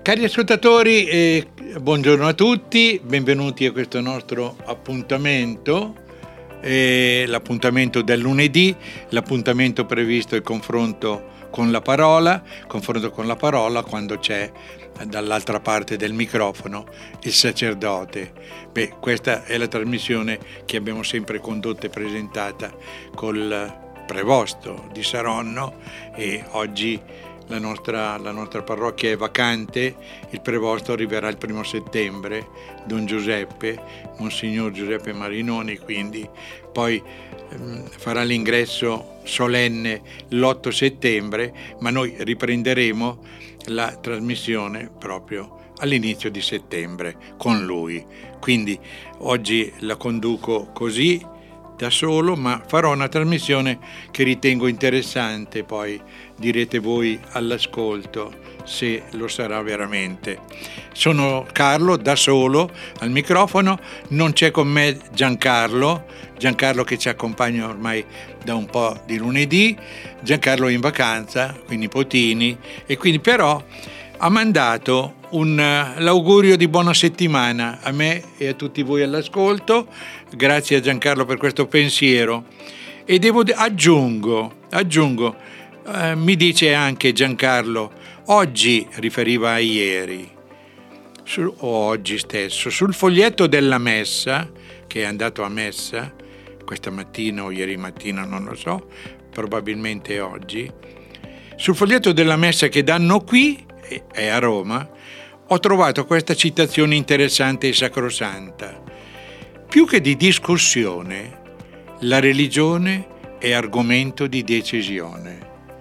Cari ascoltatori, buongiorno a tutti, benvenuti a questo nostro appuntamento, l'appuntamento del lunedì, l'appuntamento previsto il confronto con la parola quando c'è dall'altra parte del microfono il sacerdote. Questa è la trasmissione che abbiamo sempre condotto e presentata col prevosto di Saronno, e oggi la nostra parrocchia è vacante. Il prevosto arriverà il 1 settembre, Don Giuseppe, Monsignor Giuseppe Marinoni, quindi poi farà l'ingresso solenne l'8 settembre, ma noi riprenderemo la trasmissione proprio all'inizio di settembre con lui. Quindi oggi la conduco così, da solo, ma farò una trasmissione che ritengo interessante, poi direte voi all'ascolto se lo sarà veramente. Sono Carlo, da solo al microfono, non c'è con me Giancarlo che ci accompagna ormai da un po' di lunedì. Giancarlo è in vacanza con i nipotini, e quindi però ha mandato l'augurio di buona settimana a me e a tutti voi all'ascolto. Grazie a Giancarlo per questo pensiero. E aggiungo, mi dice anche Giancarlo, oggi, riferiva a ieri, o oggi stesso, sul foglietto della messa, che è andato a messa questa mattina o ieri mattina, non lo so, probabilmente oggi, sul foglietto della messa che danno qui, è a Roma, ho trovato questa citazione interessante e sacrosanta. Più che di discussione, la religione è argomento di decisione.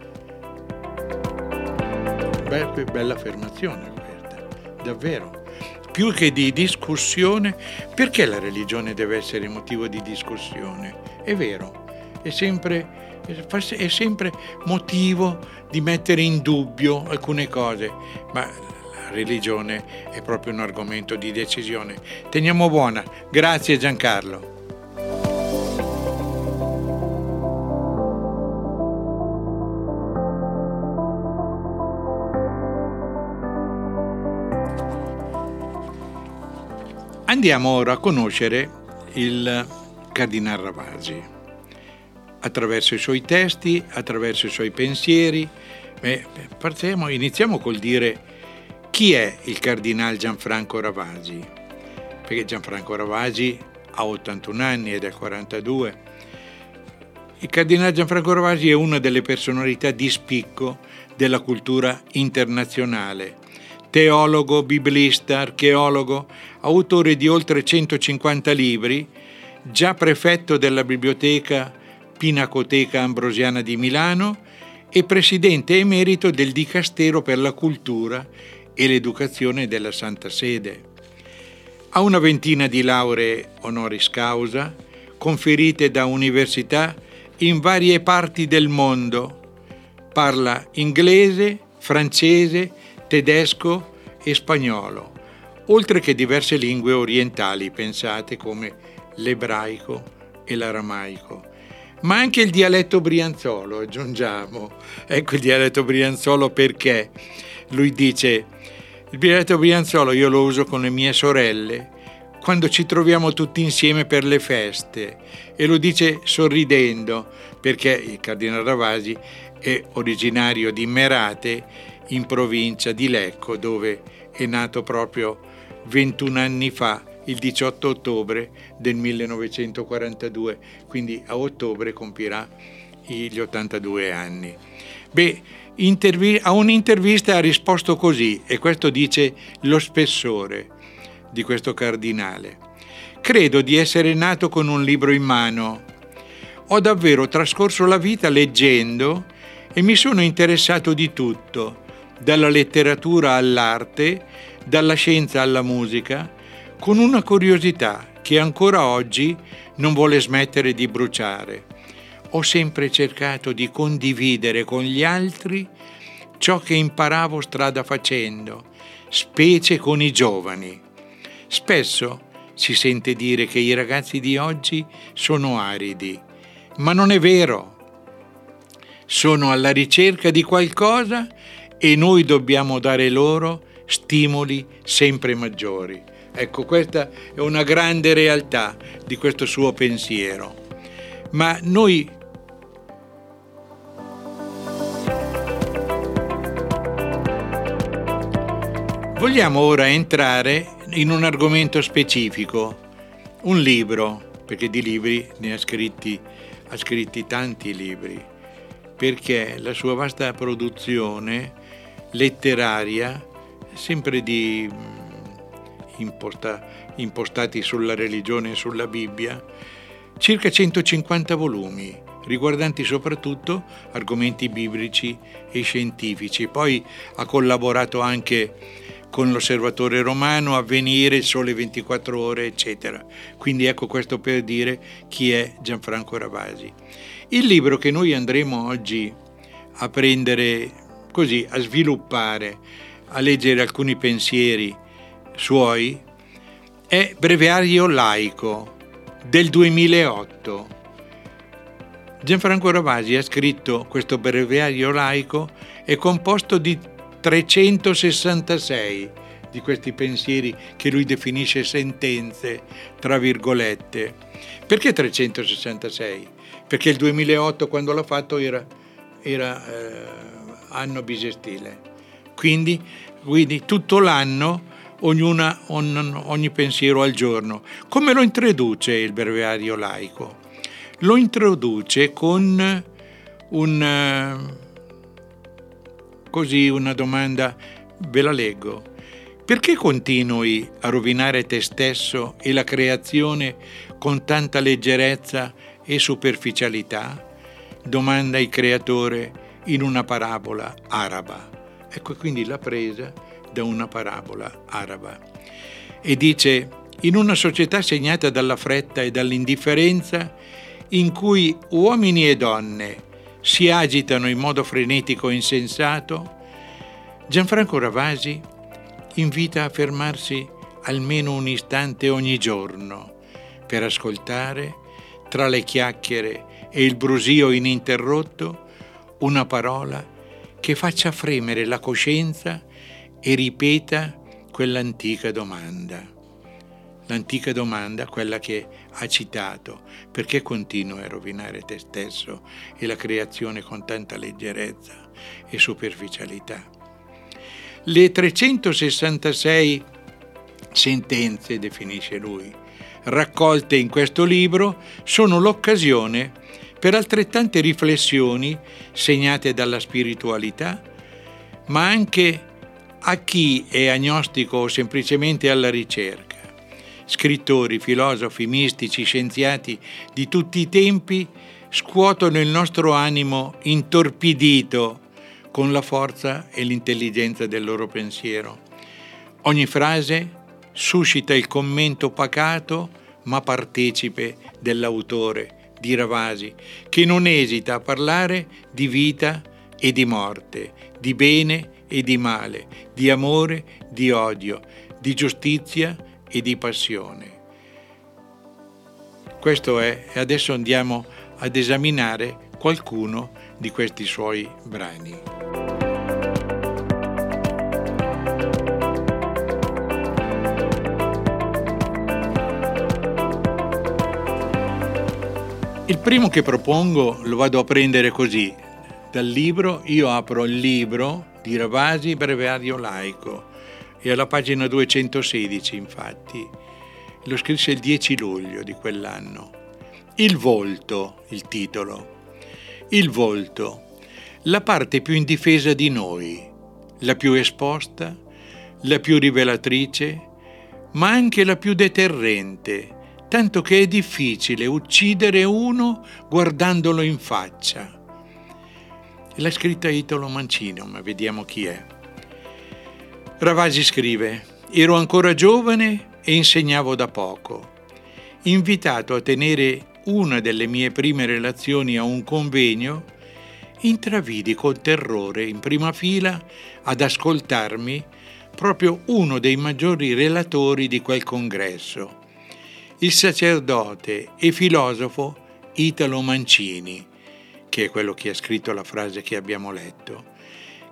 Bella affermazione questa, davvero. Più che di discussione, perché la religione deve essere motivo di discussione? È vero, è sempre motivo di mettere in dubbio alcune cose, ma la religione è proprio un argomento di decisione. Teniamo buona. Grazie Giancarlo. Andiamo ora a conoscere il Cardinal Ravasi attraverso i suoi testi, attraverso i suoi pensieri. Iniziamo col dire chi è il Cardinal Gianfranco Ravasi, perché Gianfranco Ravasi ha 81 anni ed è 42. Il Cardinal Gianfranco Ravasi è una delle personalità di spicco della cultura internazionale. Teologo, biblista, archeologo, autore di oltre 150 libri, già prefetto della Biblioteca Pinacoteca Ambrosiana di Milano e presidente emerito del Dicastero per la Cultura e l'Educazione della Santa Sede. Ha una ventina di lauree honoris causa, conferite da università in varie parti del mondo. Parla inglese, francese, tedesco e spagnolo, oltre che diverse lingue orientali, pensate, come l'ebraico e l'aramaico. Ma anche il dialetto brianzolo, aggiungiamo. Ecco il dialetto brianzolo perché lui dice: il dialetto brianzolo io lo uso con le mie sorelle quando ci troviamo tutti insieme per le feste, e lo dice sorridendo perché il Cardinal Ravasi è originario di Merate, in provincia di Lecco, dove è nato proprio 21 anni fa, il 18 ottobre del 1942, quindi a ottobre compirà gli 82 anni. A un'intervista ha risposto così, e questo dice lo spessore di questo cardinale. Credo di essere nato con un libro in mano. Ho davvero trascorso la vita leggendo e mi sono interessato di tutto, dalla letteratura all'arte, dalla scienza alla musica, con una curiosità che ancora oggi non vuole smettere di bruciare. Ho sempre cercato di condividere con gli altri ciò che imparavo strada facendo, specie con i giovani. Spesso si sente dire che i ragazzi di oggi sono aridi, ma non è vero. Sono alla ricerca di qualcosa e noi dobbiamo dare loro stimoli sempre maggiori. Ecco, questa è una grande realtà di questo suo pensiero. Ma noi vogliamo ora entrare in un argomento specifico, un libro, perché di libri ne ha scritti tanti libri, perché la sua vasta produzione letteraria, sempre impostati sulla religione e sulla Bibbia, circa 150 volumi, riguardanti soprattutto argomenti biblici e scientifici. Poi ha collaborato anche con l'Osservatore Romano, Avvenire, Sole 24 Ore, eccetera. Quindi ecco, questo per dire chi è Gianfranco Ravasi. Il libro che noi andremo oggi a prendere così, a sviluppare, a leggere alcuni pensieri suoi, è Breviario laico del 2008. Gianfranco Ravasi ha scritto questo Breviario laico, è composto di 366 di questi pensieri che lui definisce sentenze, tra virgolette. Perché 366? Perché il 2008, quando l'ha fatto, era anno bisestile. Quindi tutto l'anno, ogni pensiero al giorno. Come lo introduce il Breviario laico? Lo introduce con una domanda, ve la leggo. Perché continui a rovinare te stesso e la creazione con tanta leggerezza e superficialità? Domanda il creatore in una parabola araba. Ecco, quindi l'ha presa da una parabola araba. E dice: in una società segnata dalla fretta e dall'indifferenza, in cui uomini e donne si agitano in modo frenetico e insensato, Gianfranco Ravasi invita a fermarsi almeno un istante ogni giorno per ascoltare, tra le chiacchiere e il brusio ininterrotto, una parola che faccia fremere la coscienza e ripeta quell'antica domanda. L'antica domanda, quella che ha citato: perché continui a rovinare te stesso e la creazione con tanta leggerezza e superficialità? Le 366 sentenze, definisce lui, raccolte in questo libro, sono l'occasione per altrettante riflessioni segnate dalla spiritualità, ma anche a chi è agnostico o semplicemente alla ricerca. Scrittori, filosofi, mistici, scienziati di tutti i tempi scuotono il nostro animo intorpidito con la forza e l'intelligenza del loro pensiero. Ogni frase suscita il commento pacato ma partecipe dell'autore, di Ravasi, che non esita a parlare di vita e di morte, di bene e di male, di amore, di odio, di giustizia e di passione. Questo è, e adesso andiamo ad esaminare qualcuno di questi suoi brani. Il primo che propongo lo vado a prendere così, dal libro. Io apro il libro di Ravasi, Breviario laico, e alla pagina 216, infatti, lo scrisse il 10 luglio di quell'anno. Il volto, il titolo. Il volto, la parte più indifesa di noi, la più esposta, la più rivelatrice, ma anche la più deterrente, tanto che è difficile uccidere uno guardandolo in faccia. L'ha scritta Italo Mancino, ma vediamo chi è. Ravasi scrive: ero ancora giovane e insegnavo da poco. Invitato a tenere una delle mie prime relazioni a un convegno, intravidi con terrore in prima fila ad ascoltarmi proprio uno dei maggiori relatori di quel congresso, il sacerdote e filosofo Italo Mancini, che è quello che ha scritto la frase che abbiamo letto,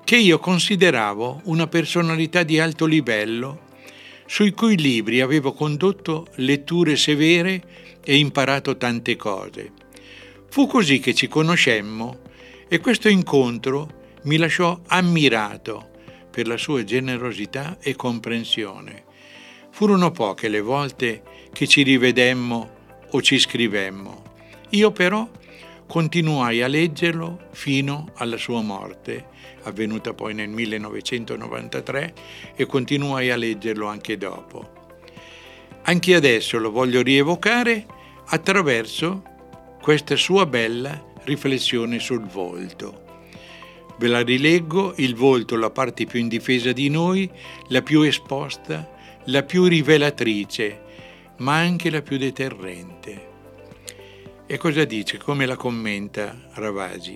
che io consideravo una personalità di alto livello, sui cui libri avevo condotto letture severe e imparato tante cose. Fu così che ci conoscemmo e questo incontro mi lasciò ammirato per la sua generosità e comprensione. Furono poche le volte che ci rivedemmo o ci scrivemmo. Io però continuai a leggerlo fino alla sua morte, avvenuta poi nel 1993, e continuai a leggerlo anche dopo. Anche adesso lo voglio rievocare attraverso questa sua bella riflessione sul volto. Ve la rileggo: il volto, la parte più indifesa di noi, la più esposta, la più rivelatrice, ma anche la più deterrente. E cosa dice? Come la commenta Ravasi?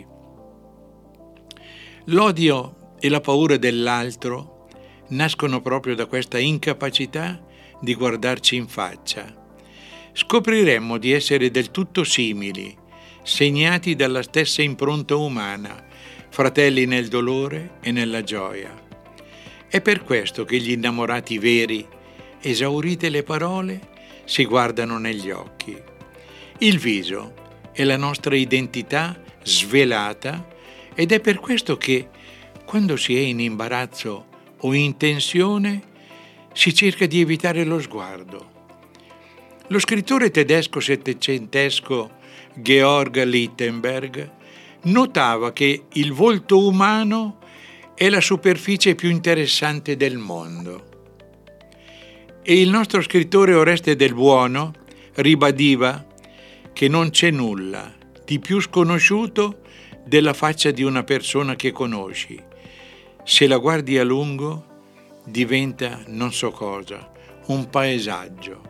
L'odio e la paura dell'altro nascono proprio da questa incapacità di guardarci in faccia. Scopriremmo di essere del tutto simili, segnati dalla stessa impronta umana, fratelli nel dolore e nella gioia. È per questo che gli innamorati veri, esaurite le parole, si guardano negli occhi. Il viso è la nostra identità svelata ed è per questo che, quando si è in imbarazzo o in tensione, si cerca di evitare lo sguardo. Lo scrittore tedesco settecentesco Georg Lichtenberg notava che il volto umano è la superficie più interessante del mondo. E il nostro scrittore Oreste Del Buono ribadiva che non c'è nulla di più sconosciuto della faccia di una persona che conosci. Se la guardi a lungo, diventa non so cosa, un paesaggio.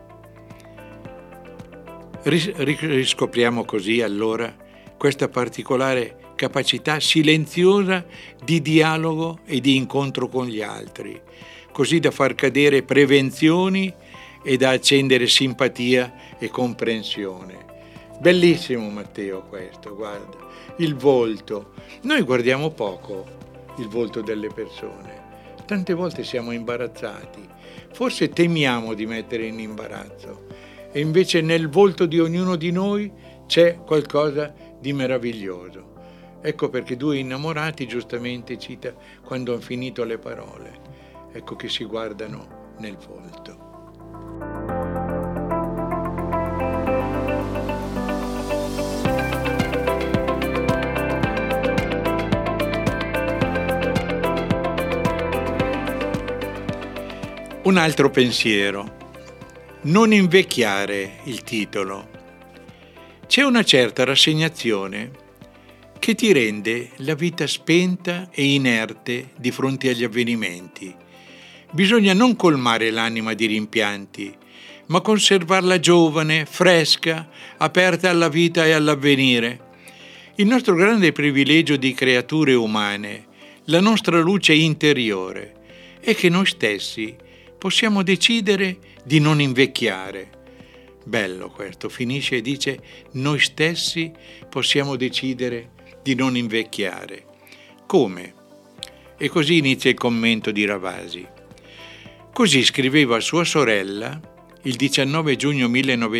Riscopriamo così allora questa particolare capacità silenziosa di dialogo e di incontro con gli altri, così da far cadere prevenzioni e da accendere simpatia e comprensione. Bellissimo, Matteo, questo, guarda, il volto. Noi guardiamo poco il volto delle persone, tante volte siamo imbarazzati, forse temiamo di mettere in imbarazzo, e invece nel volto di ognuno di noi c'è qualcosa di meraviglioso. Ecco perché due innamorati giustamente cita quando hanno finito le parole, ecco che si guardano nel volto. Un altro pensiero. Non invecchiare, il titolo. C'è una certa rassegnazione che ti rende la vita spenta e inerte di fronte agli avvenimenti. Bisogna non colmare l'anima di rimpianti, ma conservarla giovane, fresca, aperta alla vita e all'avvenire. Il nostro grande privilegio di creature umane, la nostra luce interiore, è che noi stessi possiamo decidere di non invecchiare. Bello questo, finisce e dice: noi stessi possiamo decidere di non invecchiare. Come? E così inizia il commento di Ravasi. Così scriveva a sua sorella, il 19 giugno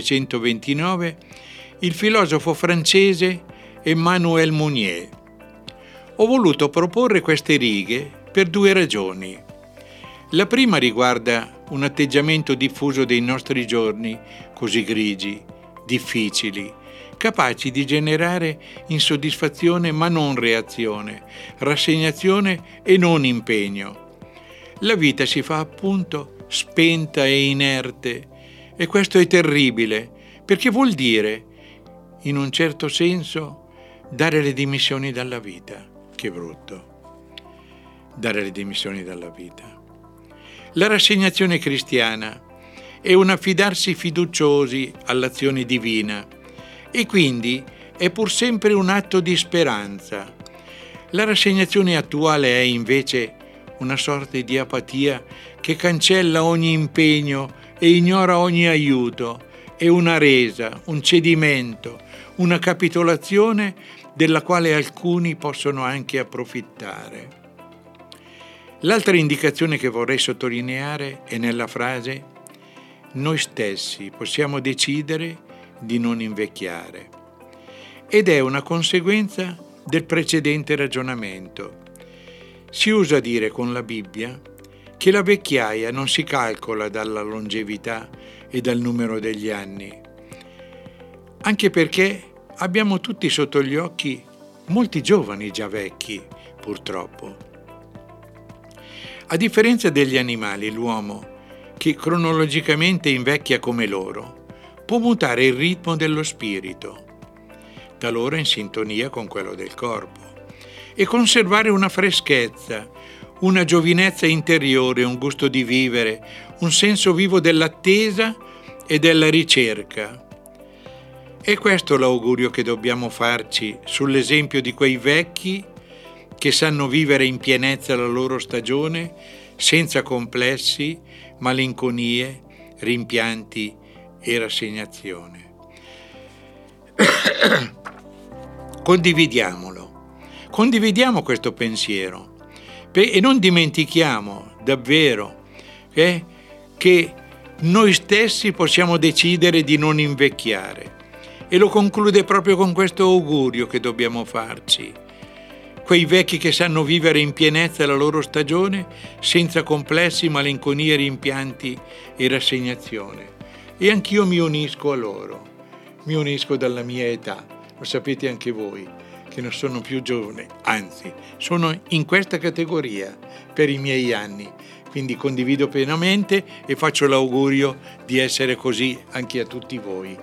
1929, il filosofo francese Emmanuel Mounier. Ho voluto proporre queste righe per due ragioni. La prima riguarda un atteggiamento diffuso dei nostri giorni, così grigi, difficili, capaci di generare insoddisfazione ma non reazione, rassegnazione e non impegno. La vita si fa appunto spenta e inerte, e questo è terribile, perché vuol dire, in un certo senso, dare le dimissioni dalla vita. Che brutto, dare le dimissioni dalla vita. La rassegnazione cristiana è un affidarsi fiduciosi all'azione divina e quindi è pur sempre un atto di speranza. La rassegnazione attuale è invece una sorta di apatia che cancella ogni impegno e ignora ogni aiuto, è una resa, un cedimento, una capitolazione della quale alcuni possono anche approfittare. L'altra indicazione che vorrei sottolineare è nella frase: noi stessi possiamo decidere di non invecchiare. Ed è una conseguenza del precedente ragionamento. Si usa dire con la Bibbia che la vecchiaia non si calcola dalla longevità e dal numero degli anni, anche perché abbiamo tutti sotto gli occhi molti giovani già vecchi, purtroppo. A differenza degli animali, l'uomo, che cronologicamente invecchia come loro, può mutare il ritmo dello spirito, talora in sintonia con quello del corpo, e conservare una freschezza, una giovinezza interiore, un gusto di vivere, un senso vivo dell'attesa e della ricerca. È questo l'augurio che dobbiamo farci sull'esempio di quei vecchi che sanno vivere in pienezza la loro stagione senza complessi, malinconie, rimpianti e rassegnazione. Condividiamo questo pensiero e non dimentichiamo davvero che noi stessi possiamo decidere di non invecchiare, e lo conclude proprio con questo augurio che dobbiamo farci. Quei vecchi che sanno vivere in pienezza la loro stagione senza complessi, malinconie, rimpianti e rassegnazione. E anch'io mi unisco a loro, mi unisco dalla mia età, lo sapete anche voi, che non sono più giovane, anzi, sono in questa categoria per i miei anni, quindi condivido pienamente e faccio l'augurio di essere così anche a tutti voi.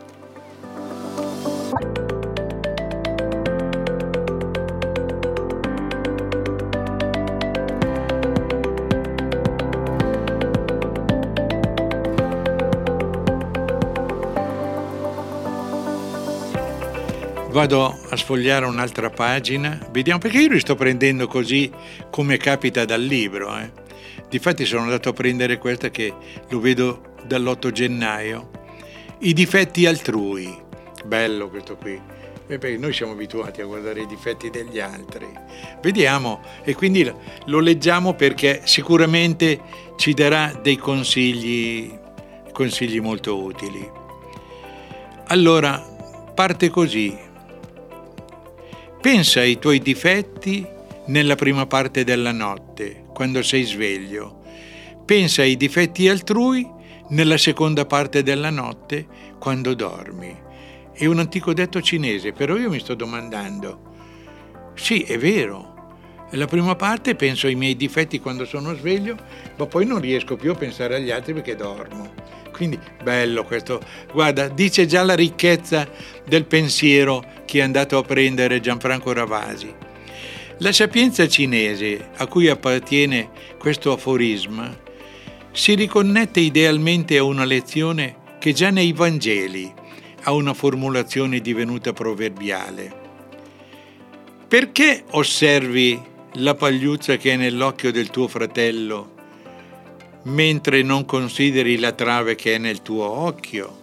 Vado a sfogliare un'altra pagina, vediamo, perché io li sto prendendo così come capita dal libro. Difatti sono andato a prendere questa che lo vedo dall'8 gennaio. I difetti altrui. Bello questo qui. Perché noi siamo abituati a guardare i difetti degli altri. Vediamo, e quindi lo leggiamo perché sicuramente ci darà dei consigli molto utili. Allora, parte così. Pensa ai tuoi difetti nella prima parte della notte, quando sei sveglio. Pensa ai difetti altrui nella seconda parte della notte, quando dormi. È un antico detto cinese, però io mi sto domandando, sì, è vero, nella prima parte penso ai miei difetti quando sono sveglio, ma poi non riesco più a pensare agli altri perché dormo. Quindi bello questo, guarda, dice già la ricchezza del pensiero che è andato a prendere Gianfranco Ravasi. La sapienza cinese a cui appartiene questo aforisma si riconnette idealmente a una lezione che già nei Vangeli ha una formulazione divenuta proverbiale. Perché osservi la pagliuzza che è nell'occhio del tuo fratello mentre non consideri la trave che è nel tuo occhio?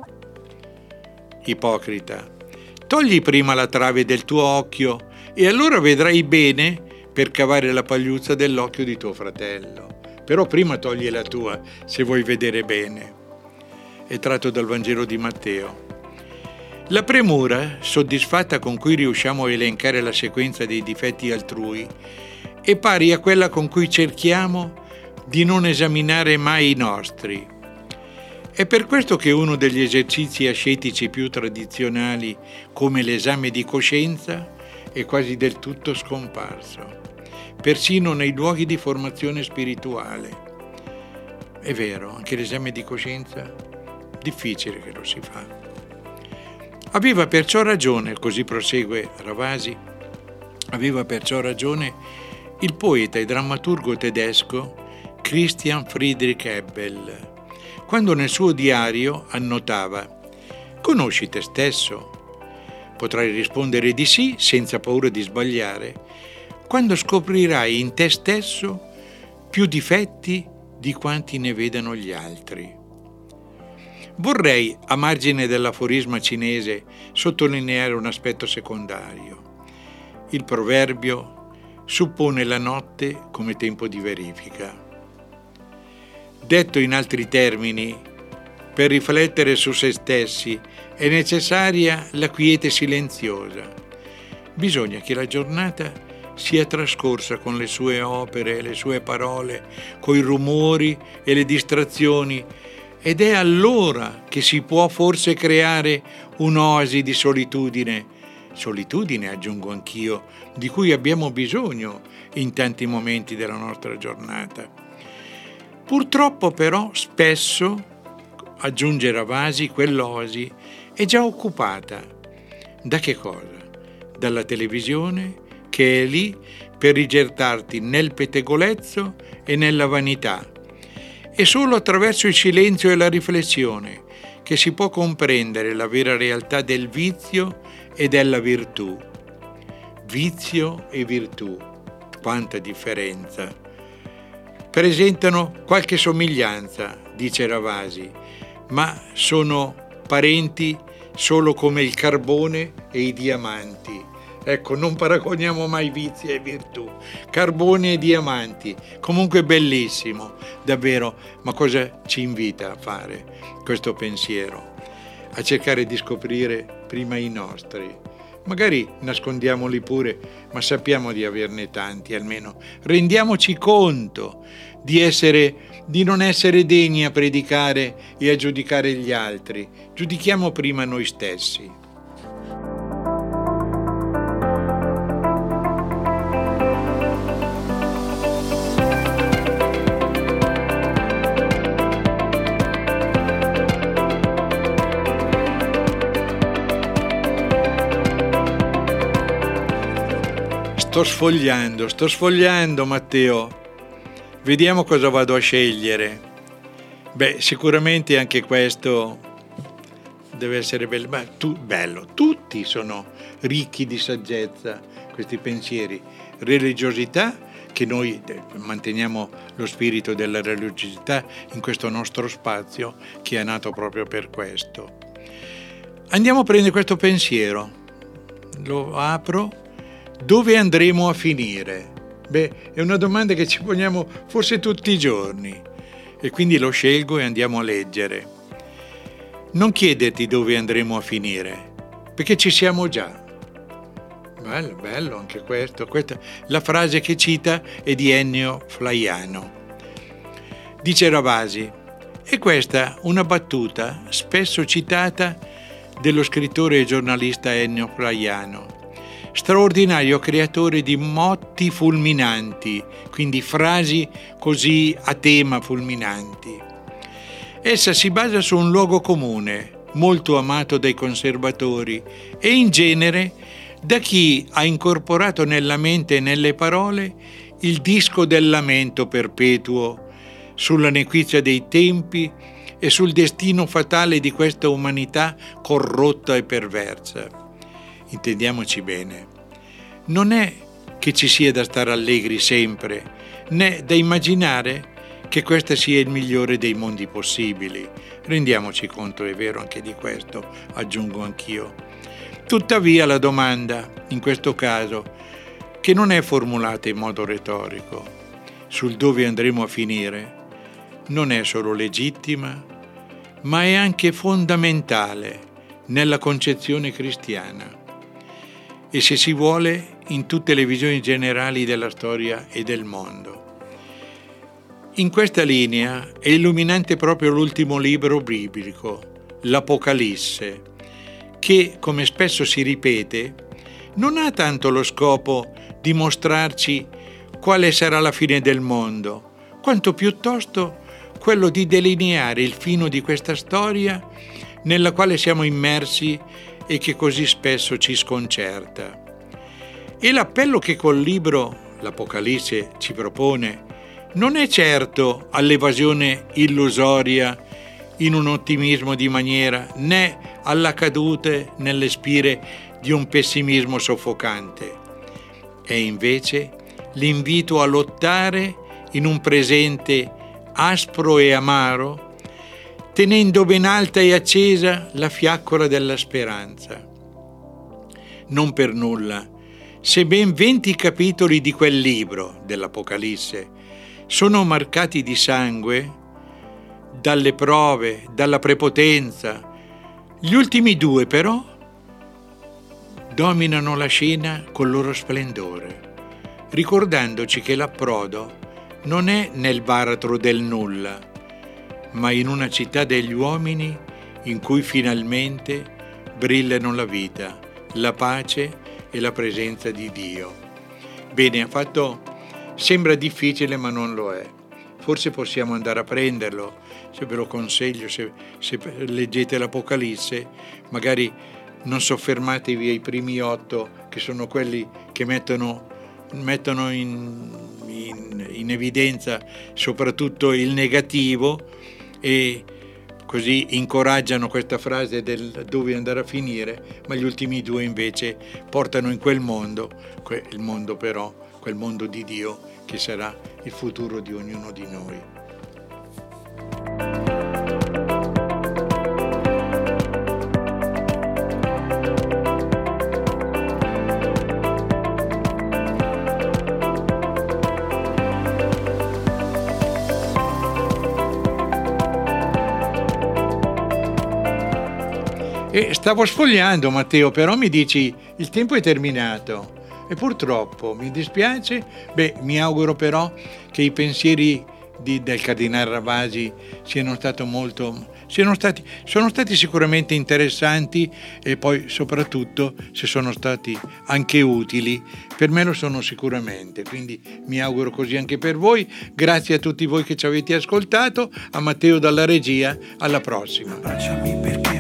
Ipocrita, togli prima la trave del tuo occhio e allora vedrai bene per cavare la pagliuzza dell'occhio di tuo fratello. Però prima togli la tua, se vuoi vedere bene. È tratto dal Vangelo di Matteo. La premura, soddisfatta con cui riusciamo a elencare la sequenza dei difetti altrui, è pari a quella con cui cerchiamo di non esaminare mai i nostri. È per questo che uno degli esercizi ascetici più tradizionali, come l'esame di coscienza, è quasi del tutto scomparso, persino nei luoghi di formazione spirituale. È vero, anche l'esame di coscienza, difficile che lo si fa. Aveva perciò ragione, così prosegue Ravasi, aveva perciò ragione il poeta e drammaturgo tedesco Christian Friedrich Hebbel, quando nel suo diario annotava: «Conosci te stesso?» Potrai rispondere di sì, senza paura di sbagliare, quando scoprirai in te stesso più difetti di quanti ne vedano gli altri. Vorrei, a margine dell'aforisma cinese, sottolineare un aspetto secondario. Il proverbio suppone la notte come tempo di verifica. Detto in altri termini, per riflettere su se stessi è necessaria la quiete silenziosa. Bisogna che la giornata sia trascorsa con le sue opere, le sue parole, coi rumori e le distrazioni, ed è allora che si può forse creare un'oasi di solitudine, aggiungo anch'io, di cui abbiamo bisogno in tanti momenti della nostra giornata. Purtroppo però spesso, aggiunge Ravasi, quell'oasi è già occupata. Da che cosa? Dalla televisione, che è lì per rigettarti nel pettegolezzo e nella vanità. È solo attraverso il silenzio e la riflessione che si può comprendere la vera realtà del vizio e della virtù. Vizio e virtù, quanta differenza! Presentano qualche somiglianza, dice Ravasi, ma sono parenti solo come il carbone e i diamanti. Ecco, non paragoniamo mai vizi e virtù. Carbone e diamanti, comunque bellissimo, davvero, ma cosa ci invita a fare questo pensiero? A cercare di scoprire prima i nostri. Magari nascondiamoli pure, ma sappiamo di averne tanti, almeno rendiamoci conto di non essere degni a predicare e a giudicare gli altri. Giudichiamo prima noi stessi. Sto sfogliando Matteo. Vediamo cosa vado a scegliere. Sicuramente anche questo deve essere bello. Bello. Tutti sono ricchi di saggezza, questi pensieri. Religiosità, che noi manteniamo lo spirito della religiosità in questo nostro spazio che è nato proprio per questo. Andiamo a prendere questo pensiero. Lo apro. Dove andremo a finire? È una domanda che ci poniamo forse tutti i giorni e quindi lo scelgo e andiamo a leggere. Non chiederti dove andremo a finire, perché ci siamo già. Bello anche questo. La frase che cita è di Ennio Flaiano. Dice Ravasi, e questa una battuta spesso citata dello scrittore e giornalista Ennio Flaiano, straordinario creatore di motti fulminanti, quindi frasi così a tema fulminanti. Essa si basa su un luogo comune, molto amato dai conservatori e in genere da chi ha incorporato nella mente e nelle parole il disco del lamento perpetuo sulla nequizia dei tempi e sul destino fatale di questa umanità corrotta e perversa. Intendiamoci bene, non è che ci sia da stare allegri sempre, né da immaginare che questo sia il migliore dei mondi possibili. Rendiamoci conto, è vero anche di questo, aggiungo anch'io. Tuttavia la domanda, in questo caso, che non è formulata in modo retorico, sul dove andremo a finire, non è solo legittima, ma è anche fondamentale nella concezione cristiana. E se si vuole in tutte le visioni generali della storia e del mondo. In questa linea è illuminante proprio l'ultimo libro biblico, l'Apocalisse, che, come spesso si ripete, non ha tanto lo scopo di mostrarci quale sarà la fine del mondo, quanto piuttosto quello di delineare il fine di questa storia nella quale siamo immersi e che così spesso ci sconcerta. E l'appello che col libro l'Apocalisse ci propone non è certo all'evasione illusoria in un ottimismo di maniera, né alla caduta nelle spire di un pessimismo soffocante. È invece l'invito a lottare in un presente aspro e amaro, tenendo ben alta e accesa la fiaccola della speranza. Non per nulla Se ben 20 capitoli di quel libro dell'Apocalisse sono marcati di sangue, dalle prove, dalla prepotenza, gli ultimi 2 però dominano la scena col loro splendore, ricordandoci che l'approdo non è nel baratro del nulla, ma in una città degli uomini in cui finalmente brillano la vita, la pace e la presenza di Dio. Bene, sembra difficile ma non lo è. Forse possiamo andare a prenderlo, se ve lo consiglio, se leggete l'Apocalisse, magari non soffermatevi ai primi 8, che sono quelli che mettono in evidenza soprattutto il negativo e così incoraggiano questa frase del dove andare a finire, ma gli ultimi 2 invece portano in quel mondo, il mondo però, quel mondo di Dio che sarà il futuro di ognuno di noi. E stavo sfogliando, Matteo, però mi dici il tempo è terminato e purtroppo mi dispiace. Mi auguro però che i pensieri del Cardinale Ravasi sono stati sicuramente interessanti e poi soprattutto se sono stati anche utili, per me lo sono sicuramente, quindi mi auguro così anche per voi. Grazie a tutti voi che ci avete ascoltato, a Matteo dalla regia, alla prossima.